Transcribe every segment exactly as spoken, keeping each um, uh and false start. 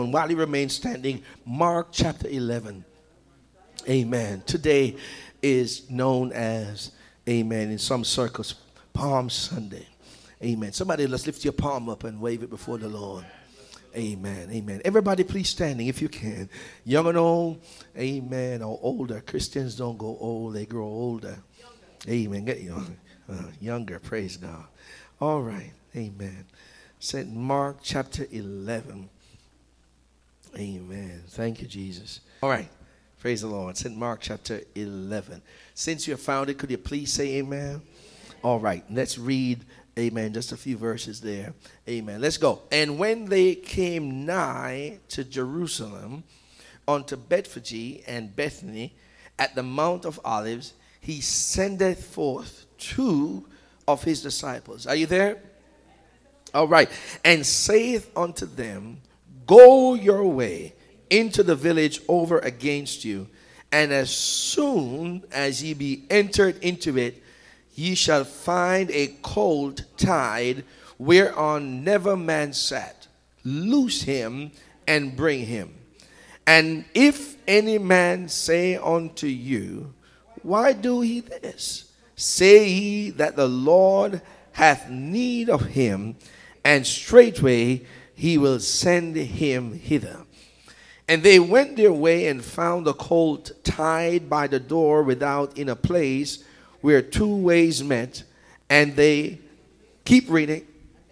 And while he remains standing, Mark chapter eleven. Amen. Today is known as, amen, in some circles, Palm Sunday. Amen. Somebody, let's lift your palm up and wave it before the Lord. Amen. Amen. Everybody, please standing if you can. Young and old, amen, or older. Christians don't go old, they grow older. Amen. Get young, uh, younger, praise God. All right. Amen. Saint Mark chapter eleven. Amen. Thank you, Jesus. All right. Praise the Lord. Saint Mark chapter eleven. Since you have found it, could you please say amen? All right. Let's read, amen, just a few verses there. Amen. Let's go. And when they came nigh to Jerusalem, unto Bethphage and Bethany, at the Mount of Olives, he sendeth forth two of his disciples. Are you there? All right. And saith unto them, go your way into the village over against you, and as soon as ye be entered into it, ye shall find a colt tied, whereon never man sat. Loose him and bring him. And if any man say unto you, why do ye this? Say ye that the Lord hath need of him, and straightway he will send him hither. And they went their way and found the colt tied by the door without in a place where two ways met. And they, keep reading.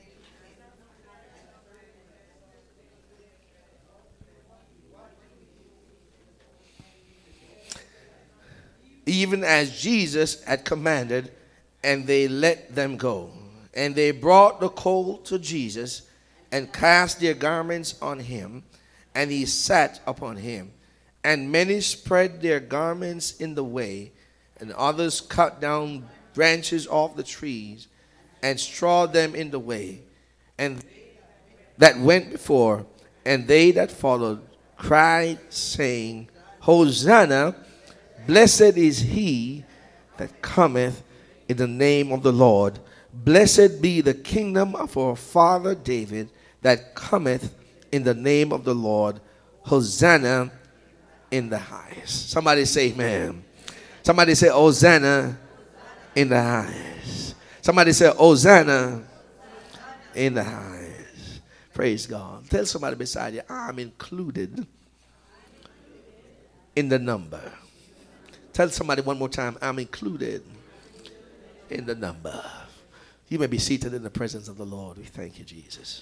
Even as Jesus had commanded, and they let them go. And they brought the colt to Jesus, and cast their garments on him, and he sat upon him. And many spread their garments in the way, and others cut down branches off the trees, and strawed them in the way. And that went before, and they that followed, cried, saying, Hosanna, blessed is he that cometh in the name of the Lord. Blessed be the kingdom of our father David, that cometh in the name of the Lord. Hosanna in the highest. Somebody say amen. Somebody say Hosanna in the highest. Somebody say Hosanna in the highest. Praise God. Tell somebody beside you, I'm included in the number. Tell somebody one more time, I'm included in the number. You may be seated in the presence of the Lord. We thank you, Jesus.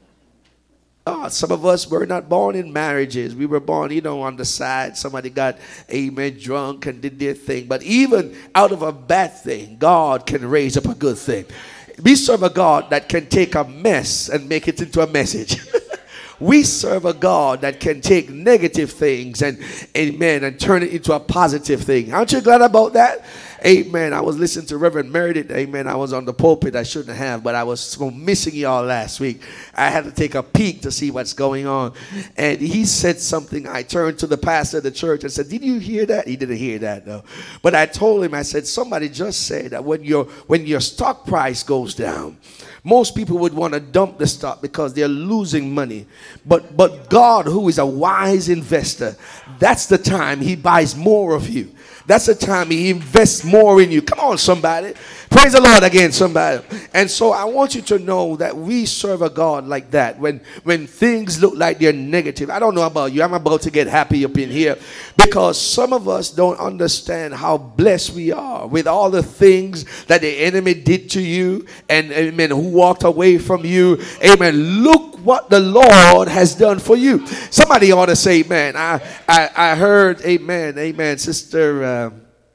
Oh, some of us were not born in marriages. We were born, you know, on the side. Somebody got, amen, drunk and did their thing. But even out of a bad thing, God can raise up a good thing. We serve a God that can take a mess and make it into a message. We serve a God that can take negative things and, amen, and turn it into a positive thing. Aren't you glad about that? Amen. I was listening to Reverend Meredith. Amen. I was on the pulpit. I shouldn't have, but I was so missing y'all last week. I had to take a peek to see what's going on. And he said something. I turned to the pastor of the church and said, did you hear that? He didn't hear that, though. But I told him, I said, somebody just said that when your, when your stock price goes down, most people would want to dump the stock because they're losing money. But, but God, who is a wise investor, that's the time he buys more of you. That's the time he invests more in you. Come on, somebody. Praise the Lord again, somebody. And so I want you to know that we serve a God like that. When, when things look like they're negative. I don't know about you. I'm about to get happy up in here. Because some of us don't understand how blessed we are with all the things that the enemy did to you. And, amen, who walked away from you. Amen. Look what the Lord has done for you. Somebody ought to say, amen. I, I, I heard, amen, amen, Sister uh,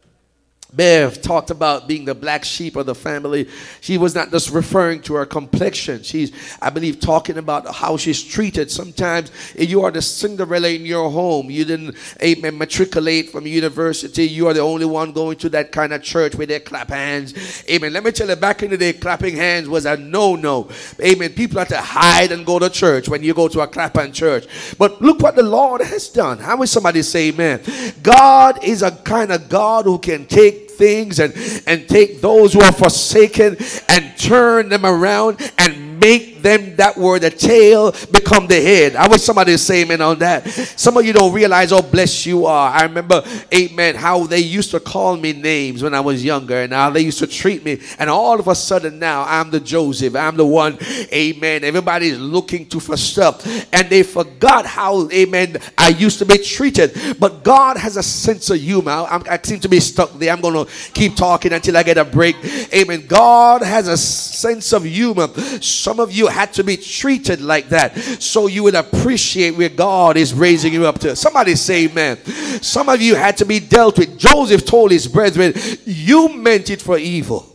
Bev talked about being the black sheep of the family. She was not just referring to her complexion. She's, I believe, talking about how she's treated. Sometimes you are the Cinderella in your home. You didn't, amen, matriculate from university. You are the only one going to that kind of church where they clap hands. Amen. Let me tell you, back in the day, clapping hands was a no-no. Amen. People have to hide and go to church when you go to a clapping church. But look what the Lord has done. How will somebody say amen? God is a kind of God who can take things and, and take those who are forsaken and turn them around and make them that were the tail become the head. I wish somebody would say amen on that. Some of you don't realize how blessed you are. I remember, amen, how they used to call me names when I was younger, and how they used to treat me. And all of a sudden now, I'm the Joseph. I'm the one, amen. Everybody's looking to for stuff. And they forgot how, amen, I used to be treated. But God has a sense of humor. I'm, I seem to be stuck there. I'm going to keep talking until I get a break. Amen. God has a sense of humor. Some of you had to be treated like that so you would appreciate where God is raising you up to. Somebody say amen. Some of you had to be dealt with. Joseph told his brethren, you meant it for evil.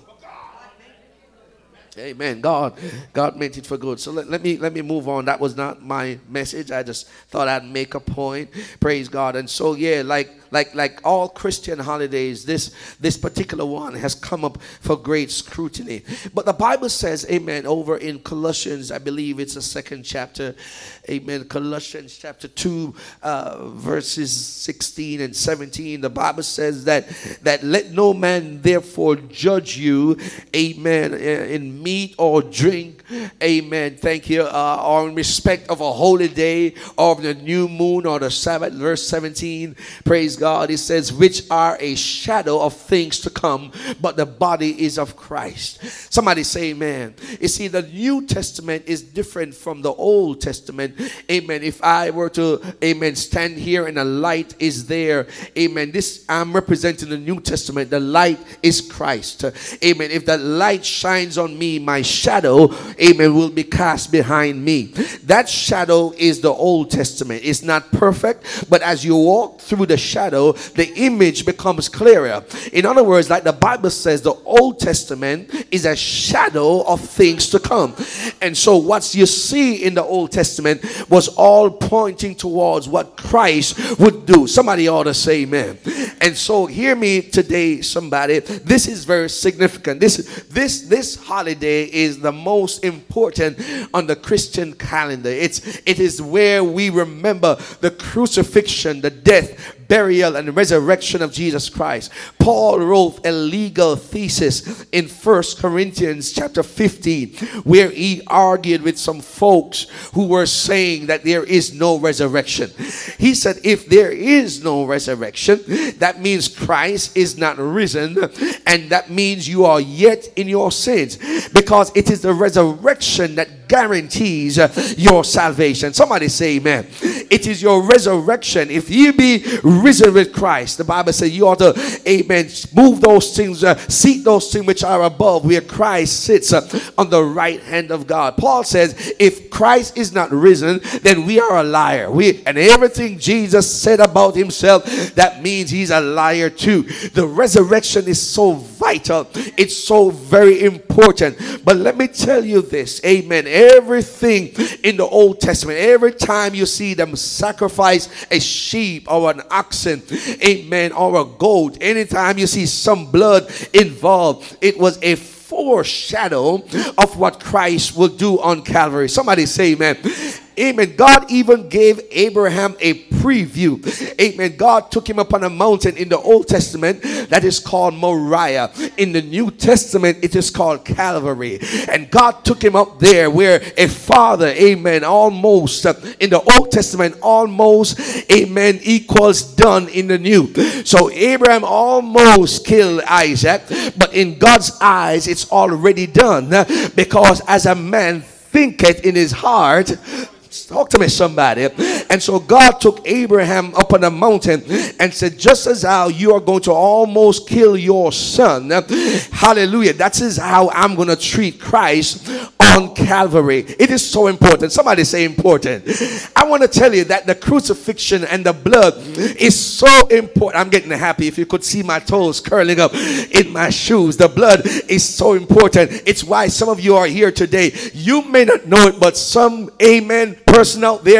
Amen. God, God meant it for good. So let, let me let me move on. That was not my message. I just thought I'd make a point. Praise God. And so yeah, like like like all Christian holidays, this this particular one has come up for great scrutiny. But the Bible says, amen, over in Colossians, I believe it's the second chapter, amen, Colossians chapter two, uh, verses sixteen and seventeen. The Bible says that that let no man therefore judge you, amen, in meat or drink, amen, thank you, uh, or in respect of a holy day, or of the new moon, or the Sabbath. Verse seventeen, praise God, it says, which are a shadow of things to come, but the body is of Christ. Somebody say amen. You see, the New Testament is different from the Old Testament. Amen. If I were to, amen, stand here and a light is there, amen, this, I'm representing the New Testament. The light is Christ. Amen. If the light shines on me, my shadow, amen, will be cast behind me. That shadow is the Old Testament. It's not perfect, but as you walk through the shadow, the image becomes clearer. In other words, like the Bible says, the Old Testament is a shadow of things to come. And so what you see in the Old Testament was all pointing towards what Christ would do. Somebody ought to say amen. And so hear me today, somebody. This is very significant. This this this holiday is the most important on the Christian calendar. It's it is where we remember the crucifixion, the death, burial, and resurrection of Jesus Christ. Paul wrote a legal thesis in First Corinthians chapter fifteen, where he argued with some folks who were saying that there is no resurrection. He said, if there is no resurrection, that means Christ is not risen, and that means you are yet in your sins, because it is the resurrection that guarantees your salvation. Somebody say amen. It is your resurrection. If you be risen with Christ, the Bible says you ought to, amen, move those things, uh, seek those things which are above, where Christ sits uh, on the right hand of God. Paul says, if Christ is not risen, then we are a liar. We and everything Jesus said about himself, that means he's a liar too. The resurrection is so vital. It's so very important. But let me tell you this, amen. Everything in the Old Testament, every time you see them sacrifice a sheep or an oxen, amen, or a goat, anytime you see some blood involved, it was a foreshadow of what Christ will do on Calvary. Somebody say amen. Amen. God even gave Abraham a preview. Amen. God took him up on a mountain in the Old Testament that is called Moriah. In the New Testament, it is called Calvary. And God took him up there where a father, amen, almost uh, in the Old Testament, almost, amen, equals done in the New. So Abraham almost killed Isaac, but in God's eyes, it's already done, because as a man thinketh in his heart. Talk to me, somebody. And so God took Abraham up on a mountain and said, just as how you are going to almost kill your son, hallelujah, that is how I'm going to treat Christ on Calvary. It is so important. Somebody say important. I want to tell you that the crucifixion and the blood is so important. I'm getting happy. If you could see my toes curling up in my shoes, the blood is so important. It's why some of you are here today. You may not know it, but some, amen, person out there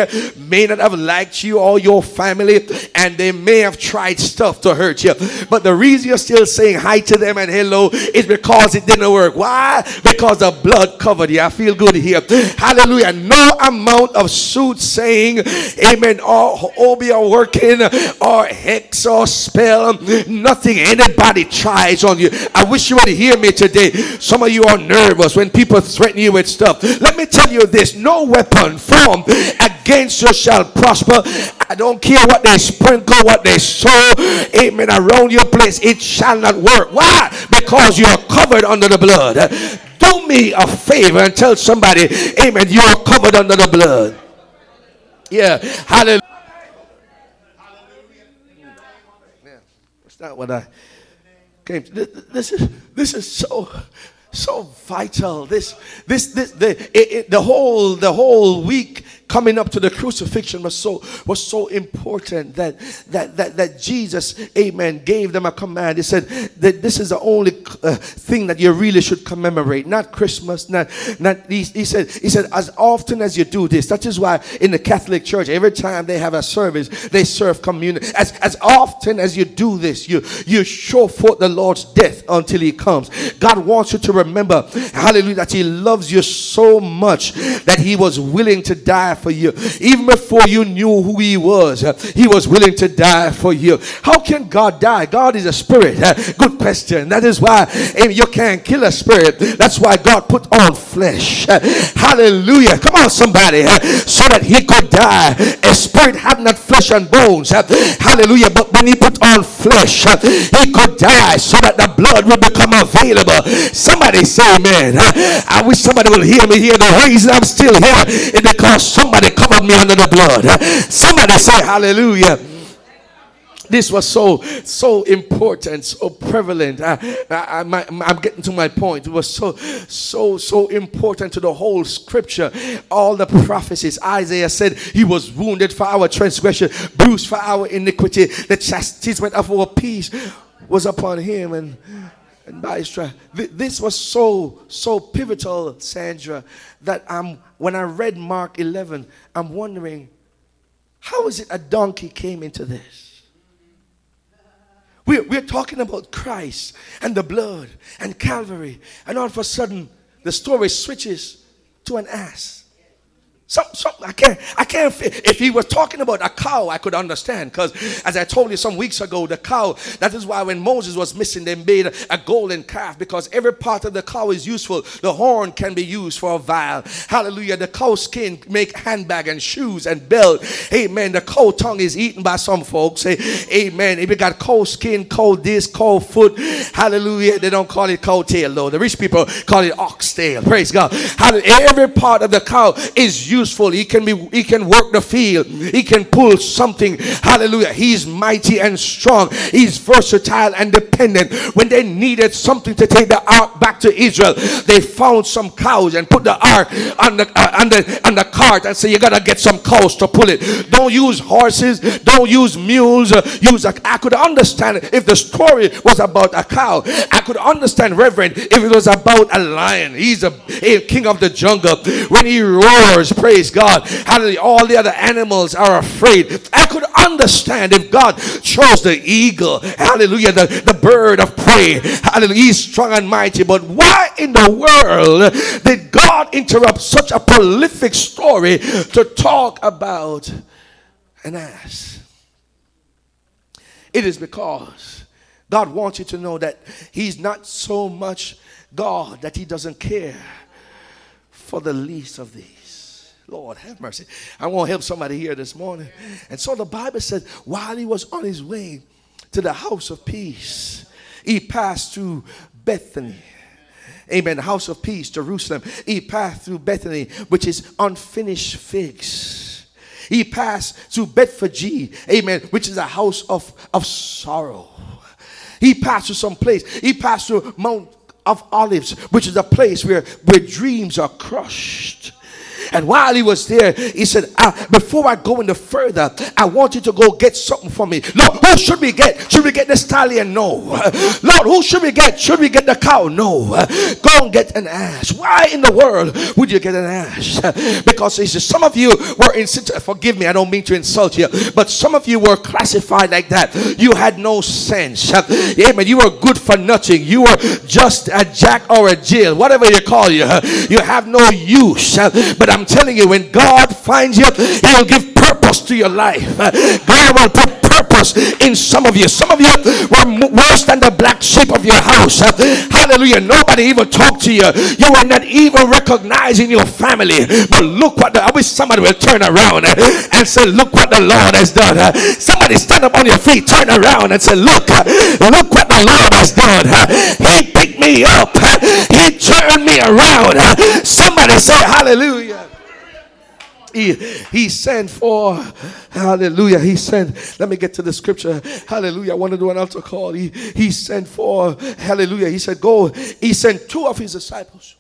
may not have liked you or your family, and they may have tried stuff to hurt you. But the reason you're still saying hi to them and hello is because it didn't work. Why? Because the blood covered you. I feel good here. Hallelujah. No amount of soothsaying, amen, or obi or working, or hex or spell, nothing anybody tries on you. I wish you would hear me today. Some of you are nervous when people threaten you with stuff. Let me tell you this: no weapon formed against you shall prosper. I don't care what they sprinkle, what they sow, amen, around your place, it shall not work. Why? Because you are covered under the blood. Do me a favor and tell somebody, amen, you are covered under the blood. Yeah, hallelujah. Yeah, that's not what I came to. This is this is so so vital. This this this the it, it, the whole the whole week coming up to the crucifixion was so was so important that that that that Jesus, amen, gave them a command. He said that this is the only uh, thing that you really should commemorate, not Christmas, not not he, he said he said as often as you do this. That is why in the Catholic Church, every time they have a service, they serve communion. As as often as you do this, you you show forth the Lord's death until he comes. God wants you to remember, hallelujah, that he loves you so much that he was willing to die for you. Even before you knew who he was, he was willing to die for you. How can God die? God is a spirit. Good question. That is why you can't kill a spirit. That's why God put on flesh. Hallelujah. Come on, somebody. So that he could die. A spirit had not flesh and bones. Hallelujah. But when he put on flesh, he could die so that the blood would become available. Somebody say amen. I wish somebody will hear me here. The reason I'm still here is because somebody covered me under the blood. Somebody say hallelujah. This was so so important, so prevalent. I, I, I, I'm getting to my point. It was so so so important to the whole scripture. All the prophecies. Isaiah said he was wounded for our transgression, bruised for our iniquity. The chastisement of our peace was upon him, and and by his stripes. This was so so pivotal, Sandra, that I'm when I read Mark eleven, I'm wondering, how is it a donkey came into this? We're, we're talking about Christ and the blood and Calvary, and all of a sudden the story switches to an ass. Some, some, I can't, I can't, if he was talking about a cow, I could understand. Because as I told you some weeks ago, the cow, that is why when Moses was missing, they made a golden calf. Because every part of the cow is useful. The horn can be used for a vial. Hallelujah. The cow skin make handbag and shoes and belt. Amen. The cow tongue is eaten by some folks. Amen. If you got cow skin, cow this, cow foot. Hallelujah. They don't call it cow tail though. The rich people call it ox tail. Praise God. Hallelujah. Every part of the cow is useful. Useful. He can be, he can work the field. He can pull something. Hallelujah. He's mighty and strong. He's versatile and dependent. When they needed something to take the ark back to Israel, they found some cows and put the ark on the, uh, on the, on the cart and say, you gotta get some cows to pull it. Don't use horses. Don't use mules. Uh, use a, I could understand if the story was about a cow. I could understand, Reverend, if it was about a lion. He's a, a king of the jungle. When he roars, praise God, hallelujah, all the other animals are afraid. I could understand if God chose the eagle, hallelujah, the, the bird of prey, hallelujah, he's strong and mighty. But why in the world did God interrupt such a prolific story to talk about an ass? It is because God wants you to know that he's not so much God that he doesn't care for the least of these. Lord have mercy. I want to help somebody here this morning. And so the Bible said while he was on his way to the house of peace, he passed through Bethany. Amen. The house of peace, Jerusalem. He passed through Bethany, which is unfinished figs. He passed through Bethphage, amen, which is a house of, of sorrow. He passed through some place. He passed through Mount of Olives, which is a place where, where dreams are crushed. And while he was there, he said, uh, before I go any further, I want you to go get something for me. Lord, who should we get? Should we get the stallion? No. Lord, who should we get? Should we get the cow? No. Go and get an ass. Why in the world would you get an ass? Because he says, some of you were in, forgive me, I don't mean to insult you, but some of you were classified like that. You had no sense. Amen. You were good for nothing. You were just a jack or a Jill, whatever you call you. You have no use. But I'm telling you, when God finds you, he will give purpose to your life. God will put purpose in some of you. Some of you were worse than the black sheep of your house. Hallelujah. Nobody even talked to you. You were not even recognizing your family. But look what the, I wish somebody will turn around and say, look what the Lord has done. Somebody stand up on your feet, turn around and say, look, look what the Lord has done. He picked me up. He turned me around. Somebody say hallelujah. He, he sent for, hallelujah, he sent, let me get to the scripture, hallelujah, I want to do an altar call. He, he sent for, hallelujah, he said, go, he sent two of his disciples.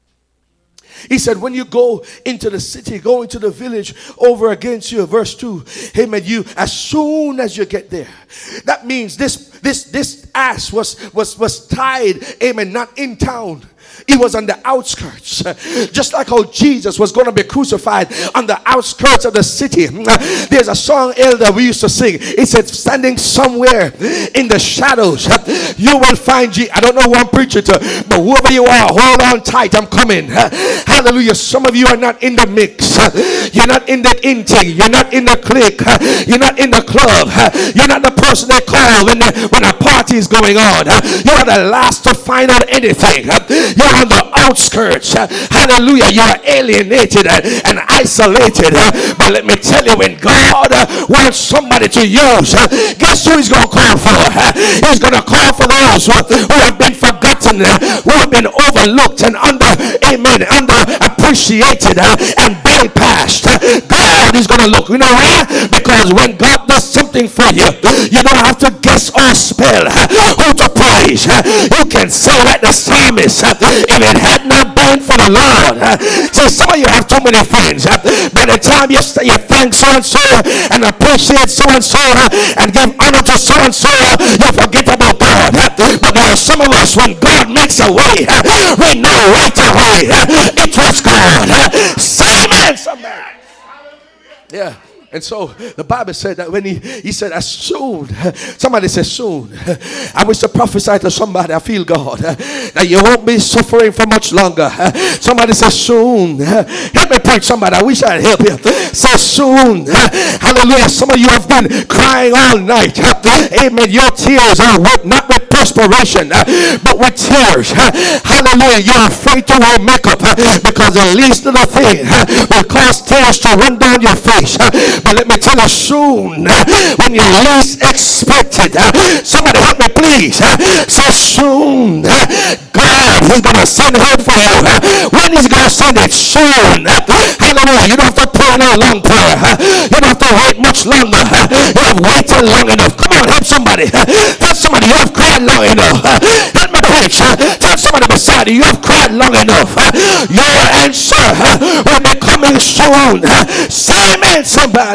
He said, when you go into the city, go into the village over against you, verse two, amen, you, as soon as you get there, that means this, this, this ass was, was, was tied, amen, not in town. It was on the outskirts, just like how Jesus was going to be crucified on the outskirts of the city. There's a song, Elder, we used to sing. It said, standing somewhere in the shadows, you will find Jesus. I don't know who I'm preaching to, but whoever you are, hold on tight, I'm coming. Hallelujah. Some of you are not in the mix. You're not in the in-thing. You're not in the clique. You're not in the club. You're not the person they call when, the, when a party is going on. You're the last to find out anything. You're on the outskirts. Hallelujah. You are alienated and isolated. But let me tell you, when God wants somebody to use, guess who he's going to call for? He's going to call for those who have been forgotten, who have been overlooked and under, amen, underappreciated and bypassed. God is going to look. You know why? Because when God does something for you, you don't have to guess or spell who to praise. You can say like the psalmist, if it had not been for the Lord. See, some of you have too many friends. By the time you say you thank so and so and appreciate so and so and give honor to so and so, you forget about God. But there are some of us, when God makes a way, we know right away it was God. Say amen, somebody. Yeah. And so the Bible said that when he, he said, as soon, somebody said soon. I wish to prophesy to somebody, I feel God, that you won't be suffering for much longer. Somebody said soon. Help me preach, somebody. I wish I'd help you. Say soon. Hallelujah. Some of you have been crying all night. Amen. Your tears are wet, not with perspiration, but with tears. Hallelujah. You're afraid to wear makeup because the least little thing will cause tears to run down your face. But let me tell you, soon, when you least expect it, somebody help me please. Say soon, God is going to send help for you. When is he going to send it? Soon. Hallelujah. You don't have to pray no long prayer. You don't have to wait much longer. You have waited long enough. Come on, help somebody. Tell somebody you have cried long enough. Help me preach. Tell somebody beside you, you have cried long enough. Your answer will be coming soon. Say amen, somebody.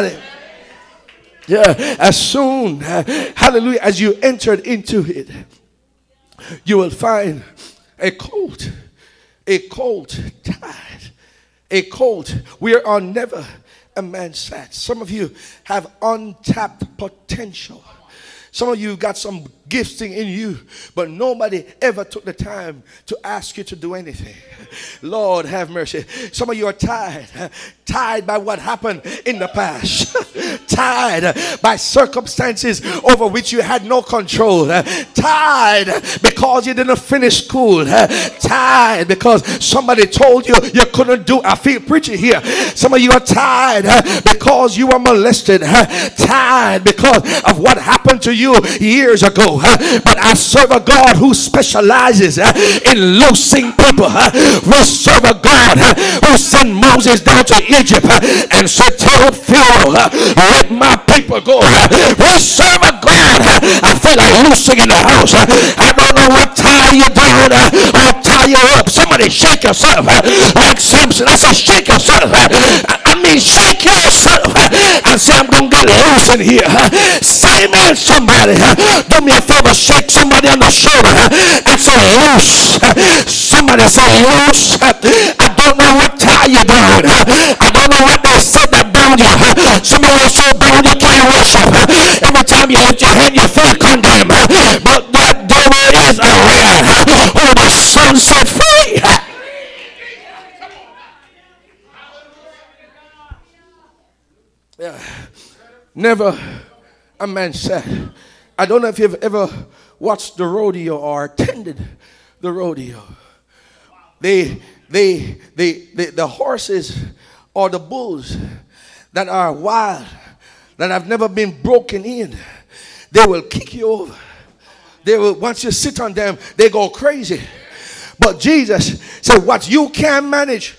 Yeah, as soon, hallelujah, as you entered into it, you will find a colt, a colt tied, a colt whereon never a man sat. Some of you have untapped potential. Some of you got some gifting in you, but nobody ever took the time to ask you to do anything. Lord have mercy. Some of you are tied, tied by what happened in the past, tied by circumstances over which you had no control, tied because you didn't finish school, tied because somebody told you you couldn't do. I feel preachy here. Some of you are tied because you were molested, tied because of what happened to you years ago. But I serve a God who specializes in loosing people. We serve a God who sent Moses down to Egypt and said, tell Pharaoh, let my people go. We serve a God. I feel like loosing in the house. I don't know what tie you down or tie you up. Some of somebody shake yourself like Samson. I said, shake yourself. I mean, shake yourself and say, I'm going to get loose in here. Say amen, somebody. Do me a favor, shake somebody on the shoulder and say, loose. Somebody say, loose. I don't know what tie you're doing. I don't know what they said that bound you. Somebody is so bound you can't worship. Every time you lift your hand, you feel condemned. But that devil is a liar. Oh, the Son set free. Yeah. Never a man said. I don't know if you've ever watched the rodeo or attended the rodeo. They, they, they, they, the horses or the bulls that are wild, that have never been broken in, they will kick you over. They will, once you sit on them, they go crazy. But Jesus said, what you can manage,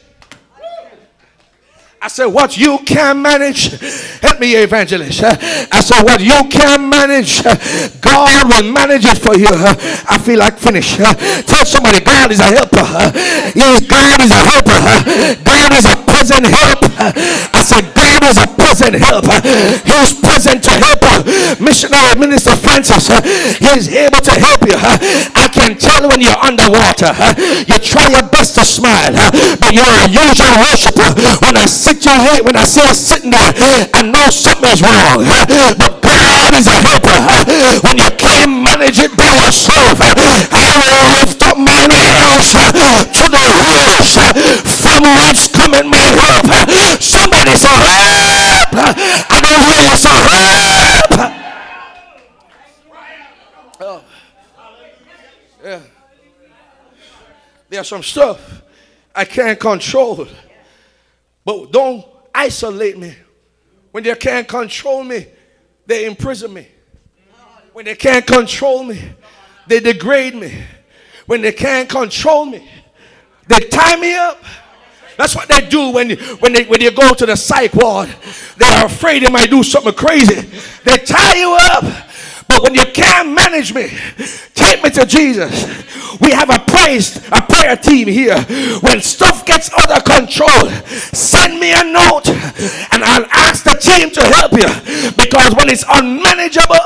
I said, what you can manage, help me, evangelist. I said, what you can manage, God will manage it for you. I feel like finish. Tell somebody, God is a helper. Yes, God is a helper. God is a present help. I said, God is a present help. He's present to help you. Missionary Minister Francis, he's able to help you. I can tell when you're underwater, you try your best to smile, but you're a usual worshiper. When I sit your head, when I see you sitting there, I know something's wrong. But God is a helper. When you can't manage it by yourself, I will lift up mine hands to the hills from whence cometh my help. Somebody say help. I don't hear you say help. Oh. Yeah. There's some stuff I can't control. But don't isolate me. When they can't control me, they imprison me. When they can't control me, they degrade me. When they can't control me, they tie me up. That's what they do when you, when they when you go to the psych ward. They are afraid they might do something crazy. They tie you up. But when you can't manage me, take me to Jesus. We have a praise, a prayer team here. When stuff gets under control, send me a note and I'll ask the team to help you. Because when it's unmanageable,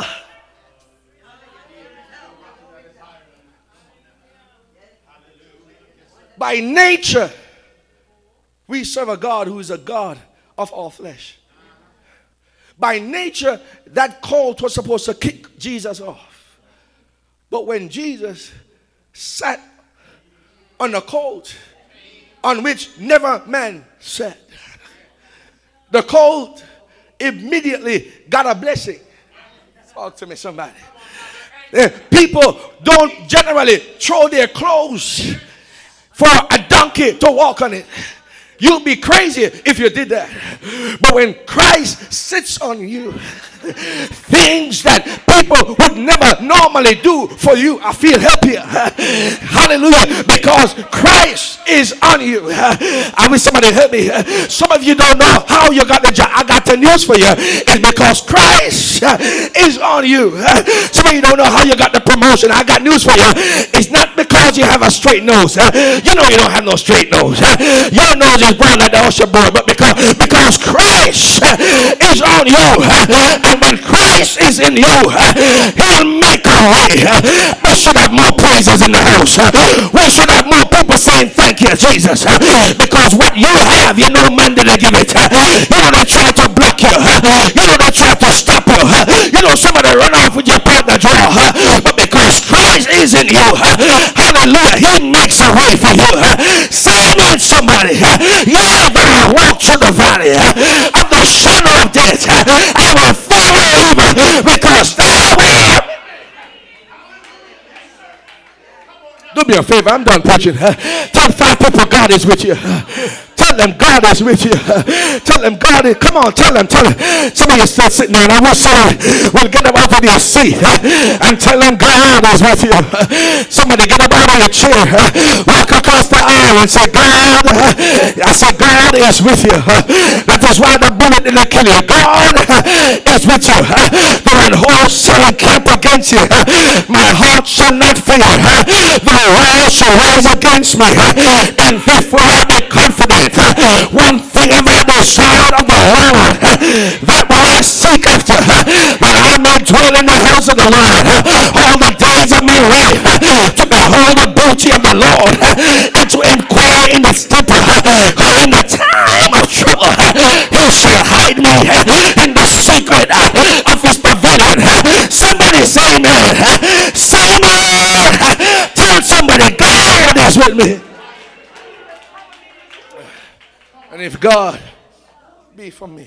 by nature, we serve a God who is a God of all flesh. By nature, that colt was supposed to kick Jesus off. But when Jesus sat on a colt on which never man sat, the colt immediately got a blessing. Talk to me, somebody. People don't generally throw their clothes for a donkey to walk on it. You'll be crazy if you did that. But when Christ sits on you, things that people would never normally do for you, I feel happier. Hallelujah. Because Christ is on you. I wish somebody help me. Some of you don't know how you got the job. I got the news for you. It's because Christ is on you. Some of you don't know how you got the promotion. I got news for you. It's not because you have a straight nose. You know you don't have no straight nose. Your nose is brown like the usher boy. But because, because Christ is on you. And when Christ is in you, he'll make a way. We should have more praises in the house. We should have more people saying thank you, Jesus. Because what you have, you know man didn't give it. You know they try to block you. You know they try to stop you. You know somebody run off with your partner draw. But because Christ is in you, hallelujah, he makes a way for you. Say amen, somebody. Yeah, but I walk through the valley of the shadow of death. I will fear no evil because thou art. Do me a favor, I'm done preaching. Tell five people God is with you. Tell them God is with you. Tell them God is, come on, tell them, tell them. Some of you still sitting there and I wish somebody will get up out of your seat and tell them God is with you. Somebody get up out of your chair, walk across the aisle and say, God, I say, God is with you. That is why the bullet didn't kill you. God is with you. There are when hosts shall encamp against you, my heart shall not fear. The world shall rise against me, and therefore I be confident. One thing have I desired of the Lord, that will I seek after, that I may dwell in the house of the Lord all the days of my life, to behold the beauty of the Lord, and to inquire in the temple. In the time of trouble, he shall hide me in the secret of his pavilion. Somebody say amen. Say amen. Tell somebody, God is with me. And if God be for me,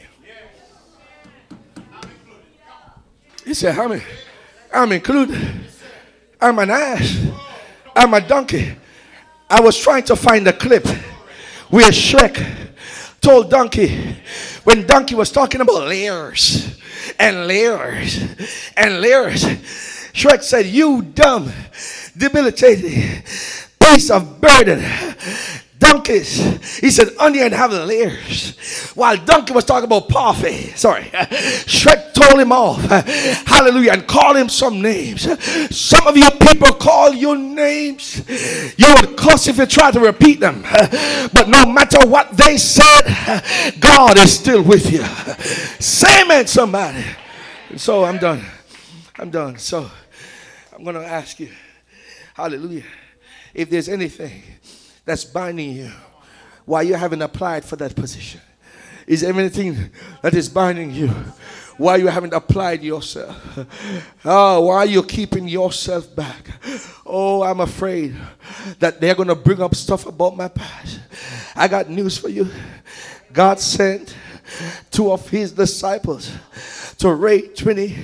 he said, I'm, I'm included. I'm an ass. I'm a donkey. I was trying to find a clip where Shrek told Donkey, when Donkey was talking about layers and layers and layers, Shrek said, you dumb, debilitating piece of burden. Donkeys, he said, onion have layers. While Donkey was talking about parfait, sorry, Shrek told him off, hallelujah, and called him some names. Some of you people call you names, you would cuss if you try to repeat them. But no matter what they said, God is still with you. Say amen, somebody. And so I'm done. I'm done. So I'm going to ask you, hallelujah, if there's anything that's binding you while you haven't applied for that position. Is there anything that is binding you while you haven't applied yourself? Oh, why are you keeping yourself back? Oh, I'm afraid that they're going to bring up stuff about my past. I got news for you. God sent two of his disciples to Ray twenty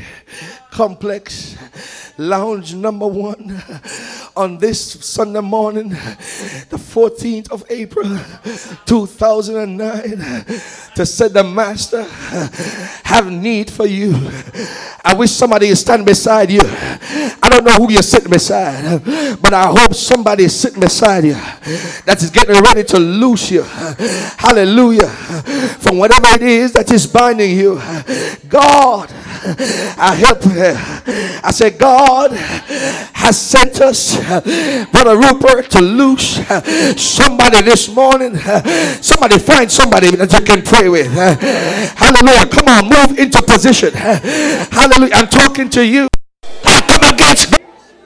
Complex Lounge number one on this Sunday morning, the fourteenth of April two thousand nine, to say the Master have need for you. I wish somebody is standing beside you. I don't know who you're sitting beside, but I hope somebody is sitting beside you that is getting ready to loose you, hallelujah, from whatever it is that is binding you. God, I help you. I said, God has sent us, Brother Rupert, to loose somebody this morning. Somebody find somebody that you can pray with. Hallelujah. Come on, move into position. Hallelujah. I'm talking to you. I come against